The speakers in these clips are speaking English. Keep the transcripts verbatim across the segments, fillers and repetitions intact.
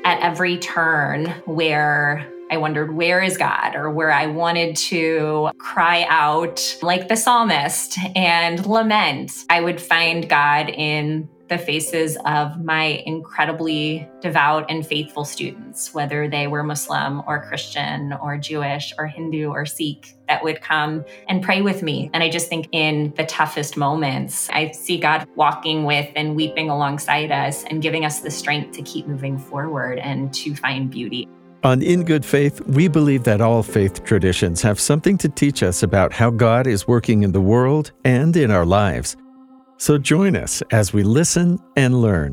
at every turn where I wondered, where is God? Or where I wanted to cry out like the psalmist and lament, I would find God in the faces of my incredibly devout and faithful students, whether they were Muslim or Christian or Jewish or Hindu or Sikh, that would come and pray with me. And I just think in the toughest moments, I see God walking with and weeping alongside us and giving us the strength to keep moving forward and to find beauty. On In Good Faith, we believe that all faith traditions have something to teach us about how God is working in the world and in our lives. So join us as we listen and learn.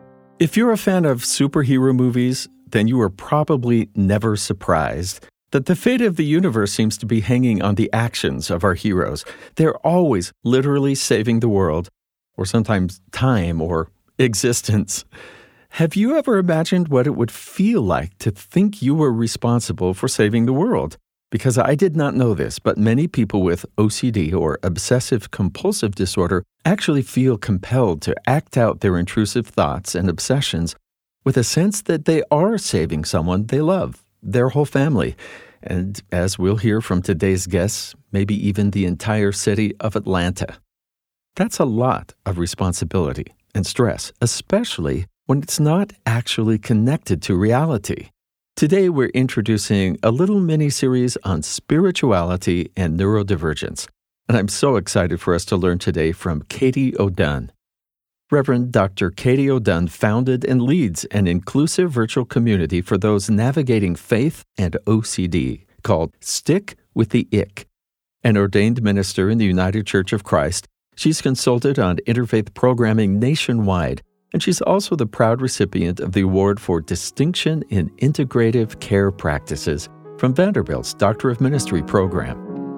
If you're a fan of superhero movies, then you are probably never surprised that the fate of the universe seems to be hanging on the actions of our heroes. They're always literally saving the world, or sometimes time or existence. Have you ever imagined what it would feel like to think you were responsible for saving the world? Because I did not know this, but many people with O C D or obsessive-compulsive disorder actually feel compelled to act out their intrusive thoughts and obsessions with a sense that they are saving someone they love, their whole family, and, as we'll hear from today's guests, maybe even the entire city of Atlanta. That's a lot of responsibility and stress, especially when it's not actually connected to reality. Today, we're introducing a little mini-series on spirituality and neurodivergence, and I'm so excited for us to learn today from Katie O'Dunn. Reverend Doctor Katie O'Dunn founded and leads an inclusive virtual community for those navigating faith and O C D called Stick with the Ick. An ordained minister in the United Church of Christ, she's consulted on interfaith programming nationwide, and she's also the proud recipient of the Award for Distinction in Integrative Care Practices from Vanderbilt's Doctor of Ministry program.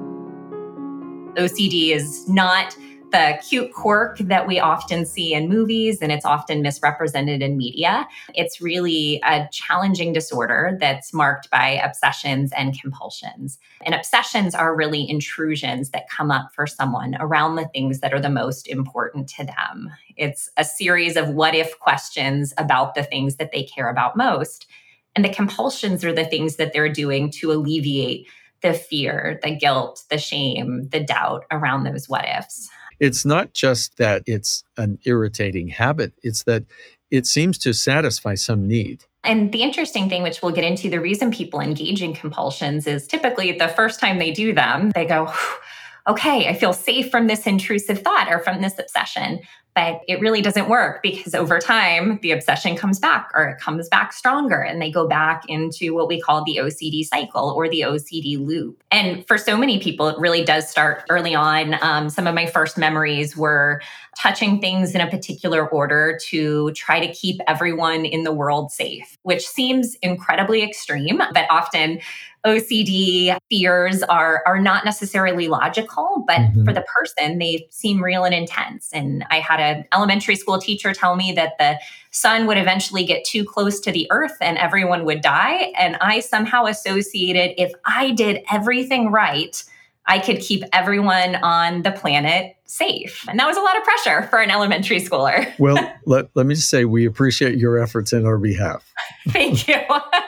O C D is not the cute quirk that we often see in movies, and it's often misrepresented in media. It's really a challenging disorder that's marked by obsessions and compulsions. And obsessions are really intrusions that come up for someone around the things that are the most important to them. It's a series of what-if questions about the things that they care about most. And the compulsions are the things that they're doing to alleviate the fear, the guilt, the shame, the doubt around those what-ifs. It's not just that it's an irritating habit, it's that it seems to satisfy some need. And the interesting thing, which we'll get into, the reason people engage in compulsions is typically the first time they do them, they go, okay, I feel safe from this intrusive thought or from this obsession. But it really doesn't work because over time, the obsession comes back or it comes back stronger and they go back into what we call the O C D cycle or the O C D loop. And for so many people, it really does start early on. Um, some of my first memories were touching things in a particular order to try to keep everyone in the world safe, which seems incredibly extreme, but often O C D fears are, are not necessarily logical, but mm-hmm. for the person, they seem real and intense. And I had an elementary school teacher tell me that the sun would eventually get too close to the earth and everyone would die. And I somehow associated if I did everything right, I could keep everyone on the planet safe. And that was a lot of pressure for an elementary schooler. Well, let, let me just say we appreciate your efforts in our behalf. Thank you.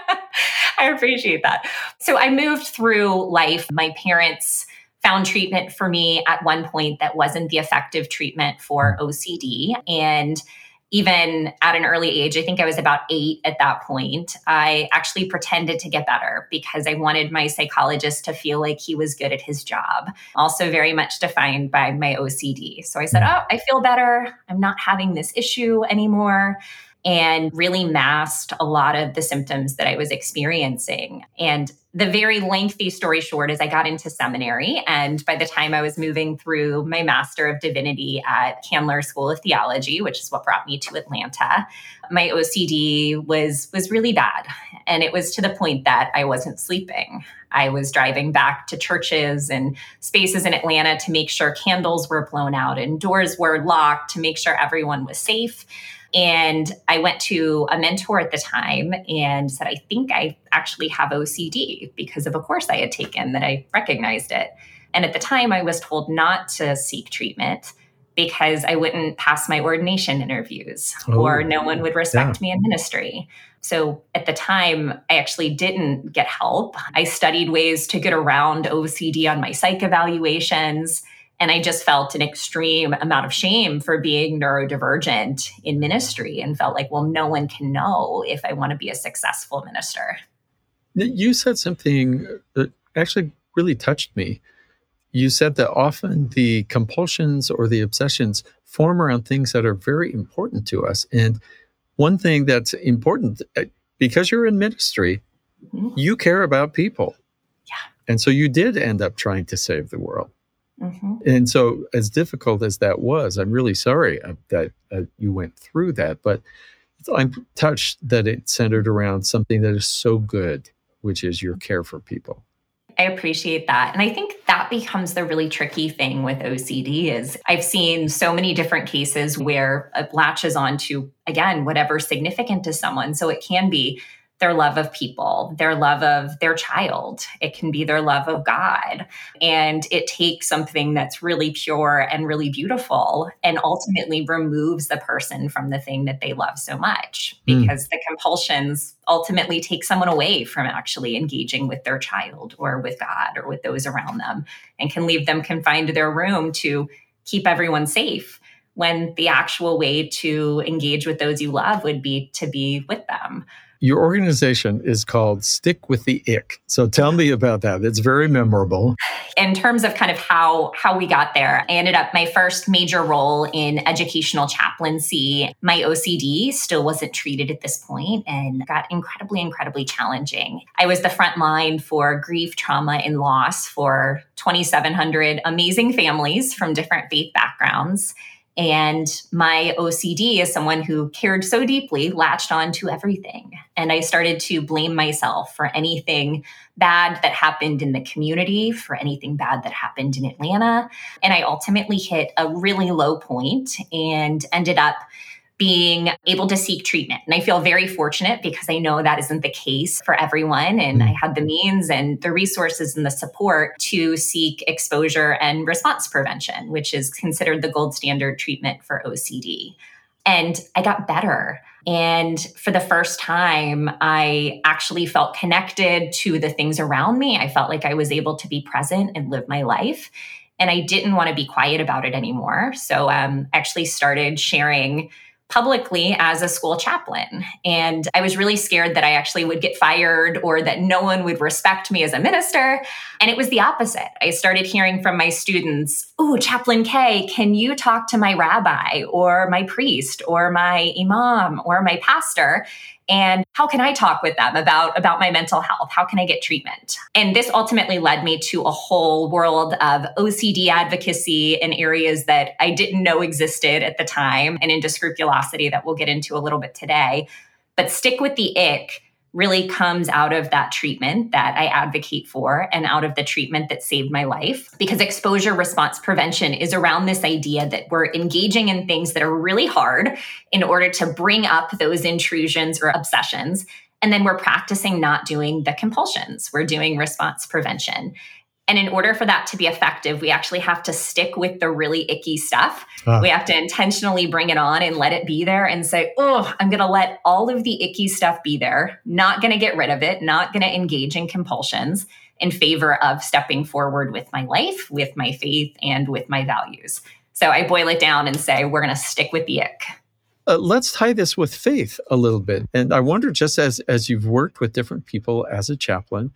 I appreciate that. So I moved through life. My parents found treatment for me at one point that wasn't the effective treatment for O C D. And even at an early age, I think I was about eight at that point, I actually pretended to get better because I wanted my psychologist to feel like he was good at his job. Also very much defined by my O C D. So I said, oh, I feel better. I'm not having this issue anymore. And really masked a lot of the symptoms that I was experiencing. And the very lengthy story short is I got into seminary. And by the time I was moving through my Master of Divinity at Candler School of Theology, which is what brought me to Atlanta, my O C D was, was really bad. And it was to the point that I wasn't sleeping. I was driving back to churches and spaces in Atlanta to make sure candles were blown out and doors were locked to make sure everyone was safe. And I went to a mentor at the time and said, I think I actually have O C D because of a course I had taken that I recognized it. And at the time, I was told not to seek treatment because I wouldn't pass my ordination interviews Oh, or no one would respect yeah. me in ministry. So at the time, I actually didn't get help. I studied ways to get around O C D on my psych evaluations. And I just felt an extreme amount of shame for being neurodivergent in ministry and felt like, well, no one can know if I want to be a successful minister. You said something that actually really touched me. You said that often the compulsions or the obsessions form around things that are very important to us. And one thing that's important, because you're in ministry, mm-hmm. you care about people. Yeah. And so you did end up trying to save the world. Mm-hmm. And so as difficult as that was, I'm really sorry that uh, you went through that. But I'm touched that it centered around something that is so good, which is your care for people. I appreciate that. And I think that becomes the really tricky thing with O C D is I've seen so many different cases where it latches on to, again, whatever's significant to someone. So it can be their love of people, their love of their child. It can be their love of God. And it takes something that's really pure and really beautiful and ultimately removes the person from the thing that they love so much, because mm. the compulsions ultimately take someone away from actually engaging with their child or with God or with those around them, and can leave them confined to their room to keep everyone safe, when the actual way to engage with those you love would be to be with them. Your organization is called Stick with the Ick. So tell me about that. It's very memorable. In terms of kind of how, how we got there, I ended up my first major role in educational chaplaincy. My O C D still wasn't treated at this point and got incredibly, incredibly challenging. I was the front line for grief, trauma, and loss for twenty-seven hundred amazing families from different faith backgrounds. And my O C D, as someone who cared so deeply, latched on to everything. And I started to blame myself for anything bad that happened in the community, for anything bad that happened in Atlanta. And I ultimately hit a really low point and ended up being able to seek treatment. And I feel very fortunate because I know that isn't the case for everyone. And I had the means and the resources and the support to seek exposure and response prevention, which is considered the gold standard treatment for O C D. And I got better. And for the first time, I actually felt connected to the things around me. I felt like I was able to be present and live my life. And I didn't want to be quiet about it anymore. So I um, actually started sharing publicly as a school chaplain. And I was really scared that I actually would get fired or that no one would respect me as a minister. And it was the opposite. I started hearing from my students, "Oh, Chaplain Kay, can you talk to my rabbi or my priest or my imam or my pastor? And how can I talk with them about, about my mental health? How can I get treatment?" And this ultimately led me to a whole world of O C D advocacy in areas that I didn't know existed at the time, and into scrupulosity that we'll get into a little bit today. But Stick with the Ick really comes out of that treatment that I advocate for and out of the treatment that saved my life. Because exposure response prevention is around this idea that we're engaging in things that are really hard in order to bring up those intrusions or obsessions. And then we're practicing not doing the compulsions. We're doing response prevention. And in order for that to be effective, we actually have to stick with the really icky stuff. Ah. We have to intentionally bring it on and let it be there and say, "Oh, I'm going to let all of the icky stuff be there, not going to get rid of it, not going to engage in compulsions in favor of stepping forward with my life, with my faith, and with my values." So I boil it down and say, we're going to stick with the ick. Uh, let's tie this with faith a little bit. And I wonder, just as, as you've worked with different people as a chaplain,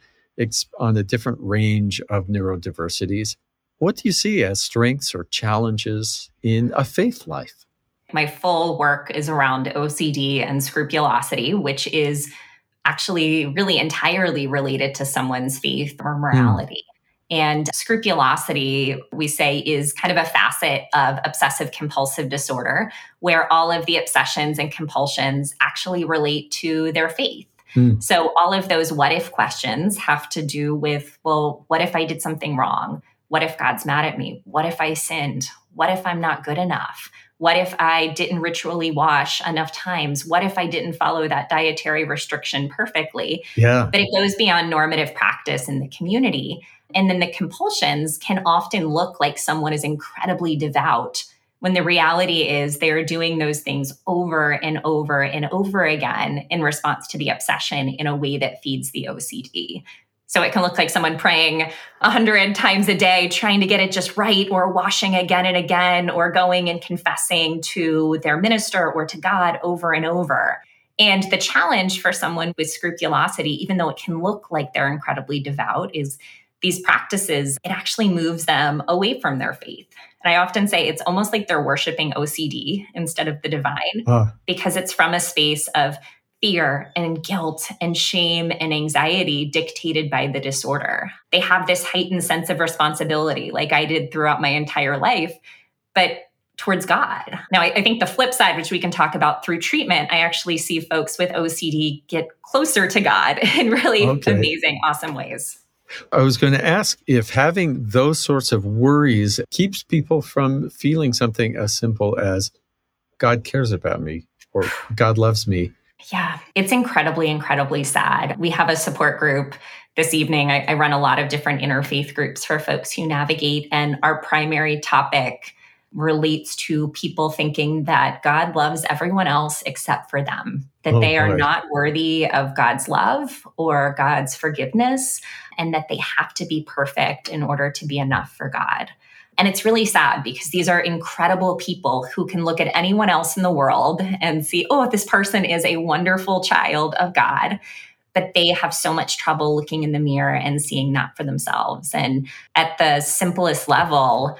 on a different range of neurodiversities, what do you see as strengths or challenges in a faith life? My full work is around O C D and scrupulosity, which is actually really entirely related to someone's faith or morality. Mm. And scrupulosity, we say, is kind of a facet of obsessive compulsive disorder, where all of the obsessions and compulsions actually relate to their faith. Mm. So all of those what if questions have to do with, well, what if I did something wrong? What if God's mad at me? What if I sinned? What if I'm not good enough? What if I didn't ritually wash enough times? What if I didn't follow that dietary restriction perfectly? Yeah. But it goes beyond normative practice in the community. And then the compulsions can often look like someone is incredibly devout, when the reality is they're doing those things over and over and over again in response to the obsession in a way that feeds the O C D. So it can look like someone praying a hundred times a day, trying to get it just right, or washing again and again, or going and confessing to their minister or to God over and over. And the challenge for someone with scrupulosity, even though it can look like they're incredibly devout, is these practices, it actually moves them away from their faith. And I often say it's almost like they're worshiping O C D instead of the divine, uh. because it's from a space of fear and guilt and shame and anxiety dictated by the disorder. They have this heightened sense of responsibility, like I did throughout my entire life, but towards God. Now, I, I think the flip side, which we can talk about through treatment, I actually see folks with O C D get closer to God in really okay. amazing, awesome ways. I was going to ask if having those sorts of worries keeps people from feeling something as simple as God cares about me or God loves me. Yeah, it's incredibly, incredibly sad. We have a support group this evening. I, I run a lot of different interfaith groups for folks who navigate, and our primary topic relates to people thinking that God loves everyone else except for them, that oh, they are boy. not worthy of God's love or God's forgiveness, and that they have to be perfect in order to be enough for God. And it's really sad because these are incredible people who can look at anyone else in the world and see, oh, this person is a wonderful child of God, but they have so much trouble looking in the mirror and seeing that for themselves. And at the simplest level,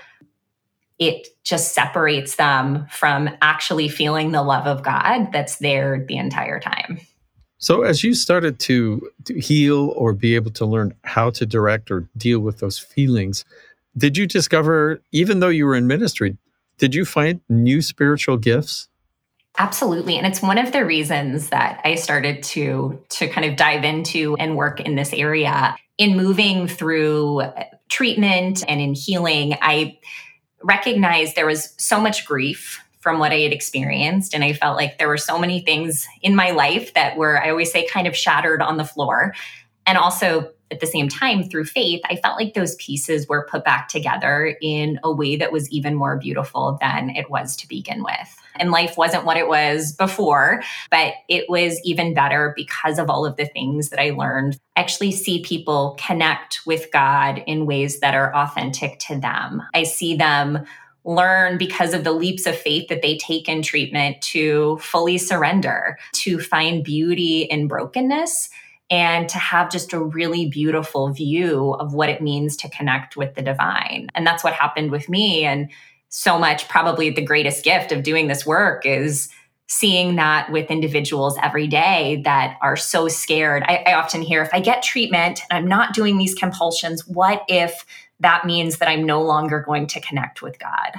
it just separates them from actually feeling the love of God that's there the entire time. So as you started to, to heal or be able to learn how to direct or deal with those feelings, did you discover, even though you were in ministry, did you find new spiritual gifts? Absolutely. And it's one of the reasons that I started to, to kind of dive into and work in this area. In moving through treatment and in healing, I recognized there was so much grief from what I had experienced. And I felt like there were so many things in my life that were, I always say, kind of shattered on the floor. And also at the same time, through faith, I felt like those pieces were put back together in a way that was even more beautiful than it was to begin with. And life wasn't what it was before, but it was even better because of all of the things that I learned. I actually see people connect with God in ways that are authentic to them. I see them learn because of the leaps of faith that they take in treatment to fully surrender, to find beauty in brokenness, and to have just a really beautiful view of what it means to connect with the divine. And that's what happened with me. And so much, probably the greatest gift of doing this work is seeing that with individuals every day that are so scared. I, I often hear, if I get treatment and I'm not doing these compulsions, what if that means that I'm no longer going to connect with God?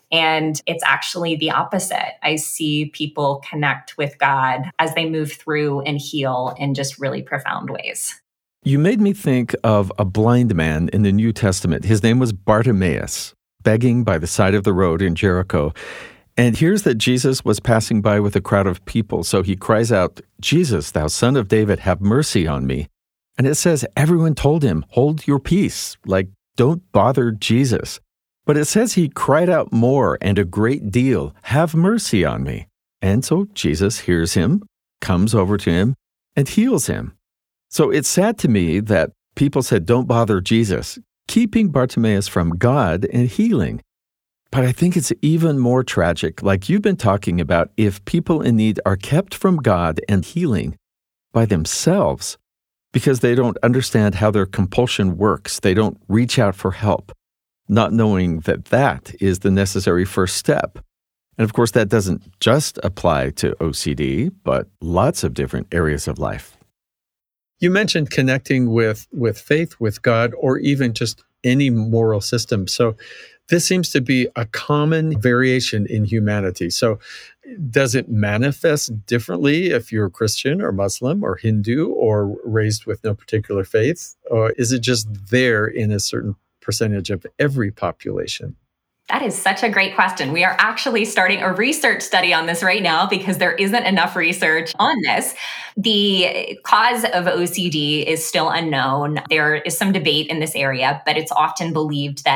And it's actually the opposite. I see people connect with God as they move through and heal in just really profound ways. You made me think of a blind man in the New Testament. His name was Bartimaeus, begging by the side of the road in Jericho. And here's that Jesus was passing by with a crowd of people. So he cries out, "Jesus, thou son of David, have mercy on me." And it says everyone told him, "Hold your peace," like, don't bother Jesus. But it says he cried out more and a great deal, "Have mercy on me." And so Jesus hears him, comes over to him, and heals him. So it's sad to me that people said, don't bother Jesus, keeping Bartimaeus from God and healing. But I think it's even more tragic, like you've been talking about, if people in need are kept from God and healing by themselves because they don't understand how their compulsion works. They don't reach out for help, not knowing that that is the necessary first step. And of course, that doesn't just apply to O C D, but lots of different areas of life. You mentioned connecting with, with faith, with God, or even just any moral system. So this seems to be a common variation in humanity. So does it manifest differently if you're Christian or Muslim or Hindu or raised with no particular faith? Or is it just there in a certain percentage of every population? That is such a great question. We are actually starting a research study on this right now because there isn't enough research on this. The cause of O C D is still unknown. There is some debate in this area, but it's often believed that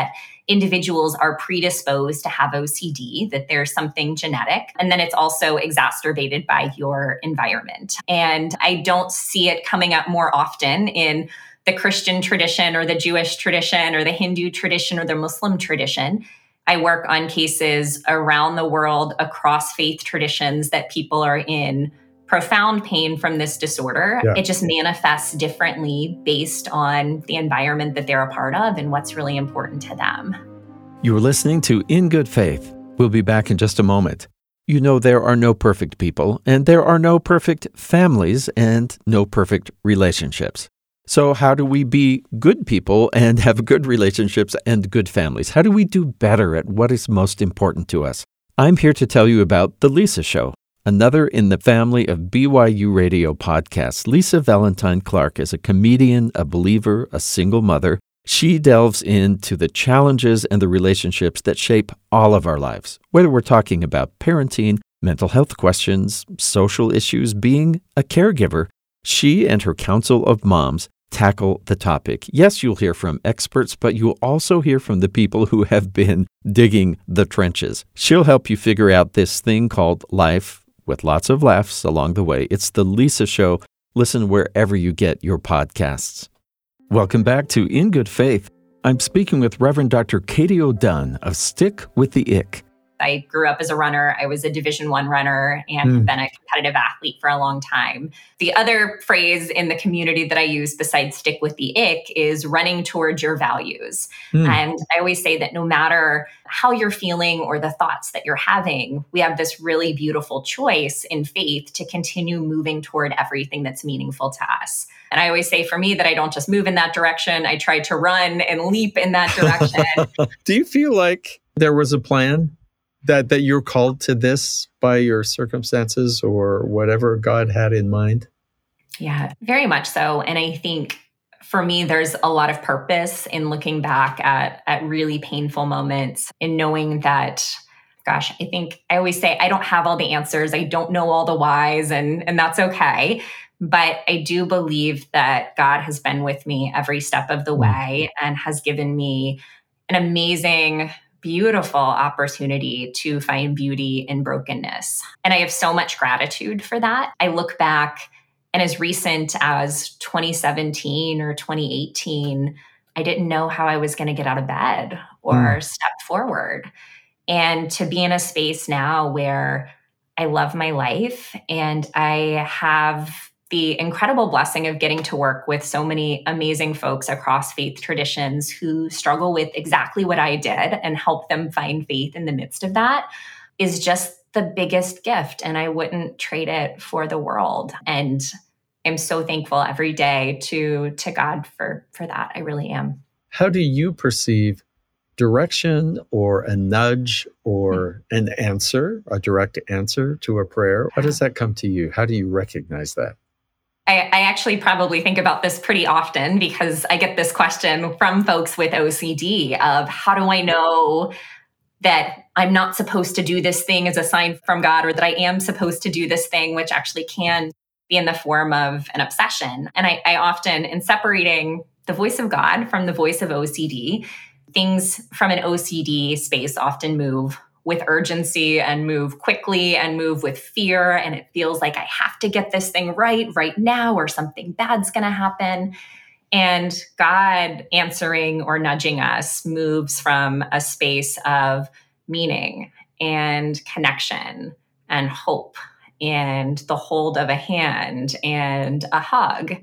individuals are predisposed to have O C D, that there's something genetic, and then it's also exacerbated by your environment. And I don't see it coming up more often in the Christian tradition or the Jewish tradition or the Hindu tradition or the Muslim tradition. I work on cases around the world across faith traditions that people are in profound pain from this disorder. Yeah. It just manifests differently based on the environment that they're a part of and what's really important to them. You're listening to In Good Faith. We'll be back in just a moment. You know, there are no perfect people, and there are no perfect families, and no perfect relationships. So how do we be good people and have good relationships and good families? How do we do better at what is most important to us? I'm here to tell you about The Lisa Show, another in the family of B Y U radio podcasts. Lisa Valentine Clark is a comedian, a believer, a single mother. She delves into the challenges and the relationships that shape all of our lives, whether we're talking about parenting, mental health questions, social issues, being a caregiver. She and her council of moms tackle the topic. Yes, you'll hear from experts, but you'll also hear from the people who have been digging the trenches. She'll help you figure out this thing called life with lots of laughs along the way. It's The Lisa Show. Listen wherever you get your podcasts. Welcome back to In Good Faith. I'm speaking with Reverend Doctor Katie O'Dunn of Stick with the Ick. I grew up as a runner. I was a Division One runner and mm. have been a competitive athlete for a long time. The other phrase in the community that I use besides stick with the ick is running towards your values. Mm. And I always say that no matter how you're feeling or the thoughts that you're having, we have this really beautiful choice in faith to continue moving toward everything that's meaningful to us. And I always say for me that I don't just move in that direction. I try to run and leap in that direction. Do you feel like there was a plan? That that you're called to this by your circumstances or whatever God had in mind? Yeah, very much so. And I think for me, there's a lot of purpose in looking back at, at really painful moments and knowing that, gosh, I think I always say I don't have all the answers. I don't know all the whys, and, and that's okay. But I do believe that God has been with me every step of the way and has given me an amazing, beautiful opportunity to find beauty in brokenness. And I have so much gratitude for that. I look back, and as recent as twenty seventeen or twenty eighteen, I didn't know how I was going to get out of bed or mm. step forward. And to be in a space now where I love my life and I have the incredible blessing of getting to work with so many amazing folks across faith traditions who struggle with exactly what I did and help them find faith in the midst of that is just the biggest gift. And I wouldn't trade it for the world. And I'm so thankful every day to, to God for, for that. I really am. How do you perceive direction or a nudge or an answer, a direct answer to a prayer? How does that come to you? How do you recognize that? I, I actually probably think about this pretty often because I get this question from folks with O C D of how do I know that I'm not supposed to do this thing as a sign from God, or that I am supposed to do this thing, which actually can be in the form of an obsession. And I, I often, in separating the voice of God from the voice of O C D, things from an O C D space often move with urgency and move quickly and move with fear. And it feels like I have to get this thing right right now or something bad's going to happen. And God answering or nudging us moves from a space of meaning and connection and hope and the hold of a hand and a hug.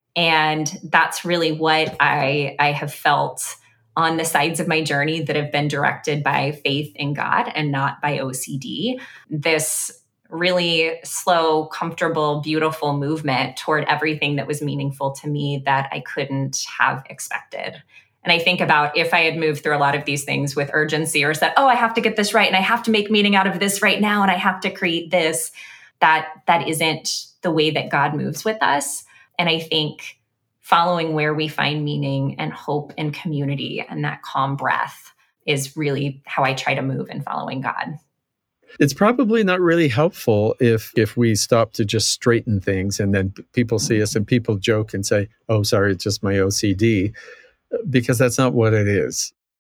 And that's really what I, I have felt on the sides of my journey that have been directed by faith in God and not by O C D. This really slow, comfortable, beautiful movement toward everything that was meaningful to me that I couldn't have expected. And I think about if I had moved through a lot of these things with urgency or said, oh, I have to get this right and I have to make meaning out of this right now and I have to create this, that that isn't the way that God moves with us. And I think following where we find meaning and hope and community and that calm breath is really how I try to move in following God. It's probably not really helpful if if we stop to just straighten things and then people see us and people joke and say, oh, sorry, it's just my O C D, because that's not what it is.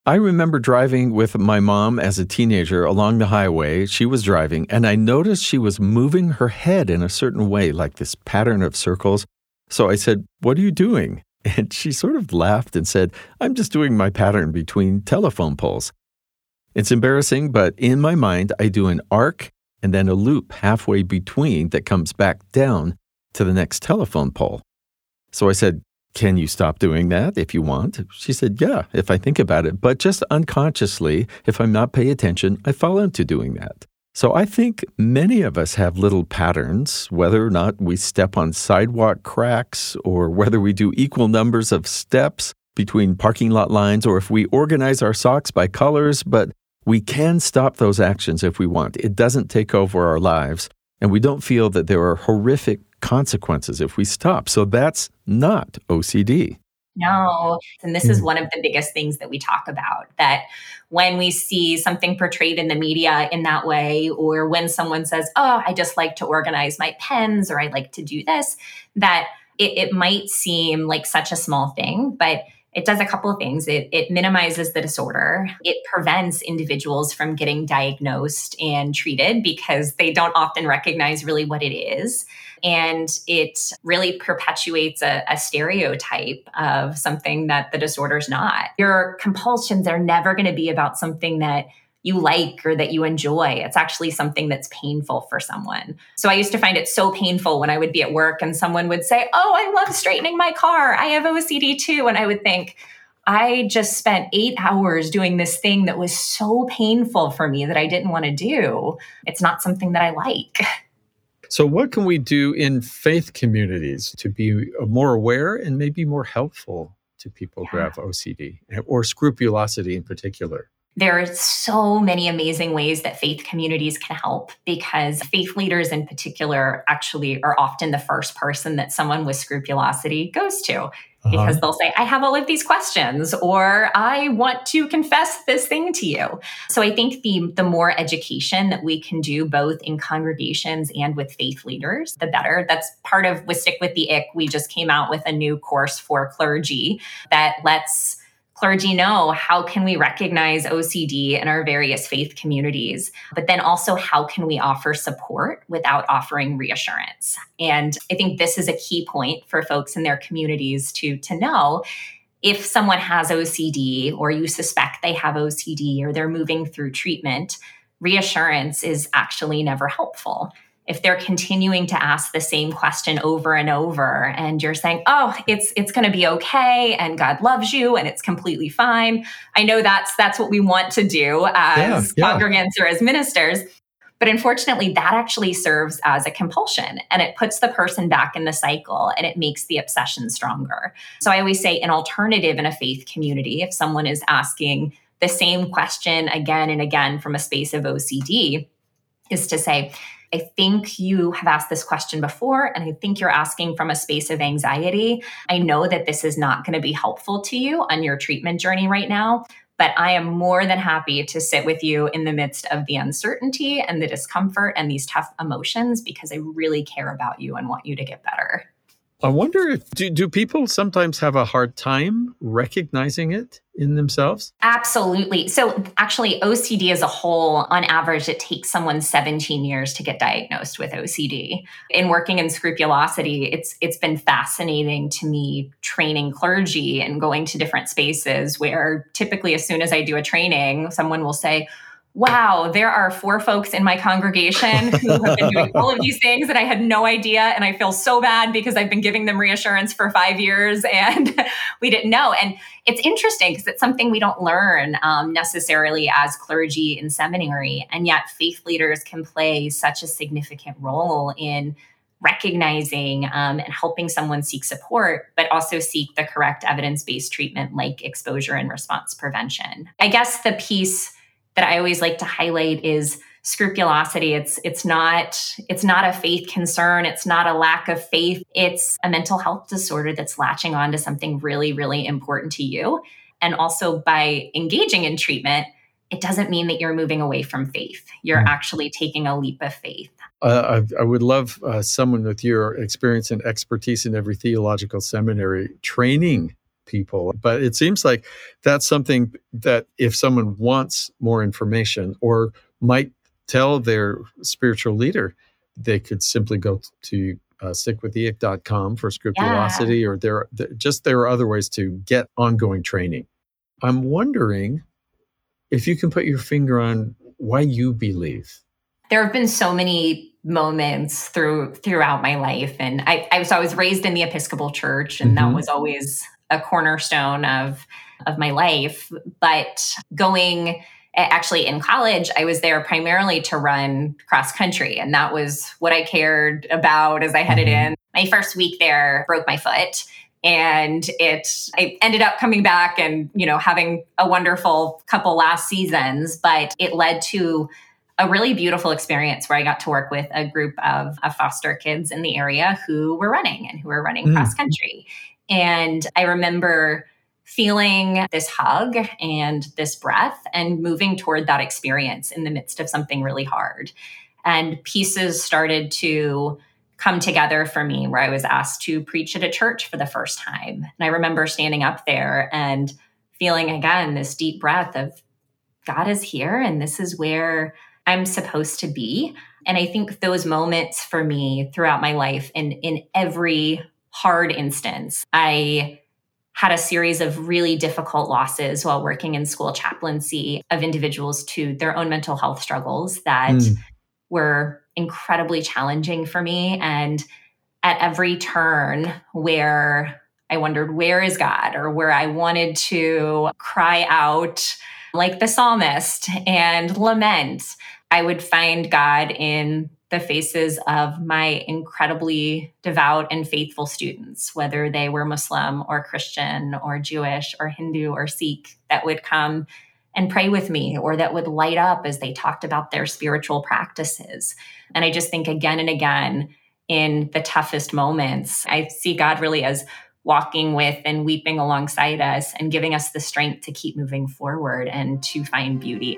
I remember driving with my mom as a teenager along the highway. She was driving, and I noticed she was moving her head in a certain way, like this pattern of circles. So I said, "What are you doing?" And she sort of laughed and said, "I'm just doing my pattern between telephone poles." It's embarrassing, but in my mind, I do an arc and then a loop halfway between that comes back down to the next telephone pole. So I said, "Can you stop doing that if you want?" She said, "Yeah, if I think about it." But just unconsciously, if I'm not paying attention, I fall into doing that. So I think many of us have little patterns, whether or not we step on sidewalk cracks or whether we do equal numbers of steps between parking lot lines or if we organize our socks by colors, but we can stop those actions if we want. It doesn't take over our lives, and we don't feel that there are horrific consequences if we stop. So that's not O C D. No. And this is one of the biggest things that we talk about, that when we see something portrayed in the media in that way, or when someone says, "Oh, I just like to organize my pens," or "I like to do this," that it, it might seem like such a small thing, but it does a couple of things. It, it minimizes the disorder. It prevents individuals from getting diagnosed and treated because they don't often recognize really what it is. And it really perpetuates a, a stereotype of something that the disorder's not. Your compulsions are never going to be about something that you like or that you enjoy. It's actually something that's painful for someone. So I used to find it so painful when I would be at work and someone would say, "Oh, I love straightening my car. I have O C D too." And I would think, I just spent eight hours doing this thing that was so painful for me that I didn't want to do. It's not something that I like. So what can we do in faith communities to be more aware and maybe more helpful to people who have O C D or scrupulosity in particular? There are so many amazing ways that faith communities can help, because faith leaders in particular actually are often the first person that someone with scrupulosity goes to. Because uh-huh. they'll say, "I have all of these questions," or "I want to confess this thing to you." So I think the, the more education that we can do both in congregations and with faith leaders, the better. That's part of with Stick with the Ick. We just came out with a new course for clergy that lets clergy know how can we recognize O C D in our various faith communities, but then also how can we offer support without offering reassurance. And I think this is a key point for folks in their communities to, to know. If someone has O C D or you suspect they have O C D or they're moving through treatment, reassurance is actually never helpful. If they're continuing to ask the same question over and over and you're saying, "Oh, it's it's going to be okay and God loves you and it's completely fine." I know that's that's what we want to do as yeah, yeah. congregants or as ministers. But unfortunately, that actually serves as a compulsion and it puts the person back in the cycle and it makes the obsession stronger. So I always say an alternative in a faith community, if someone is asking the same question again and again from a space of O C D, is to say, "I think you have asked this question before, and I think you're asking from a space of anxiety. I know that this is not going to be helpful to you on your treatment journey right now, but I am more than happy to sit with you in the midst of the uncertainty and the discomfort and these tough emotions because I really care about you and want you to get better." I wonder if, do, do people sometimes have a hard time recognizing it in themselves? Absolutely. So actually, O C D as a whole, on average, it takes someone seventeen years to get diagnosed with O C D. In working in scrupulosity, it's it's been fascinating to me training clergy and going to different spaces where typically as soon as I do a training, someone will say, "Wow, there are four folks in my congregation who have been doing all of these things and I had no idea. And I feel so bad because I've been giving them reassurance for five years and we didn't know." And it's interesting because it's something we don't learn um, necessarily as clergy in seminary. And yet faith leaders can play such a significant role in recognizing um, and helping someone seek support, but also seek the correct evidence-based treatment like exposure and response prevention. I guess the piece that I always like to highlight is scrupulosity. It's it's not it's not a faith concern. It's not a lack of faith. It's a mental health disorder that's latching on to something really, really important to you. And also by engaging in treatment, it doesn't mean that you're moving away from faith. You're mm. actually taking a leap of faith. Uh, I, I would love uh, someone with your experience and expertise in every theological seminary training people. But it seems like that's something that if someone wants more information or might tell their spiritual leader, they could simply go to uh, stick with e i c dot com for Scrupulosity, yeah. or there, there just there are other ways to get ongoing training. I'm wondering if you can put your finger on why you believe. There have been so many moments through throughout my life, and I, I was I was raised in the Episcopal Church, and mm-hmm. that was always a cornerstone of of my life. But going actually in college, I was there primarily to run cross country, and that was what I cared about as I headed mm-hmm. in. My first week there, broke my foot. And it, I ended up coming back and, you know, having a wonderful couple last seasons, but it led to a really beautiful experience where I got to work with a group of, of foster kids in the area who were running and who were running mm. cross country. And I remember feeling this hug and this breath and moving toward that experience in the midst of something really hard. And pieces started to come together for me where I was asked to preach at a church for the first time. And I remember standing up there and feeling again this deep breath of God is here and this is where I'm supposed to be. And I think those moments for me throughout my life, in, in every hard instance, I had a series of really difficult losses while working in school chaplaincy of individuals to their own mental health struggles that mm. were incredibly challenging for me. And at every turn where I wondered, where is God? Or where I wanted to cry out like the psalmist and lament, I would find God in the faces of my incredibly devout and faithful students, whether they were Muslim or Christian or Jewish or Hindu or Sikh, that would come and pray with me, or that would light up as they talked about their spiritual practices. And I just think again and again, in the toughest moments, I see God really as walking with and weeping alongside us and giving us the strength to keep moving forward and to find beauty.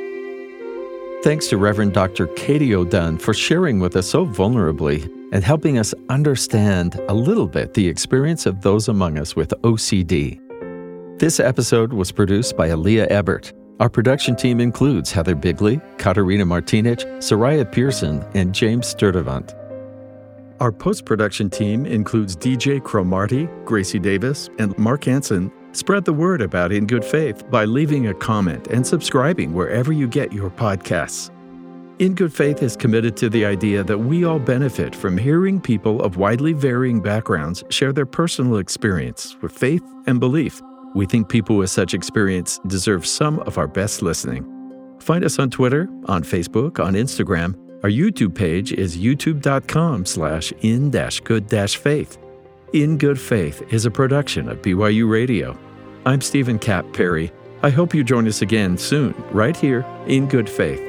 Thanks to Reverend Doctor Katie O'Dunn for sharing with us so vulnerably and helping us understand a little bit the experience of those among us with O C D. This episode was produced by Aaliyah Ebert. Our production team includes Heather Bigley, Katerina Martinich, Soraya Pearson, and James Sturdivant. Our post-production team includes D J Cromarty, Gracie Davis, and Mark Hansen. Spread the word about In Good Faith by leaving a comment and subscribing wherever you get your podcasts. In Good Faith is committed to the idea that we all benefit from hearing people of widely varying backgrounds share their personal experience with faith and belief. We think people with such experience deserve some of our best listening. Find us on Twitter, on Facebook, on Instagram. Our YouTube page is youtube.com slash in dash good dash faith. In Good Faith is a production of B Y U Radio. I'm Stephen Cap Perry. I hope you join us again soon, right here in Good Faith.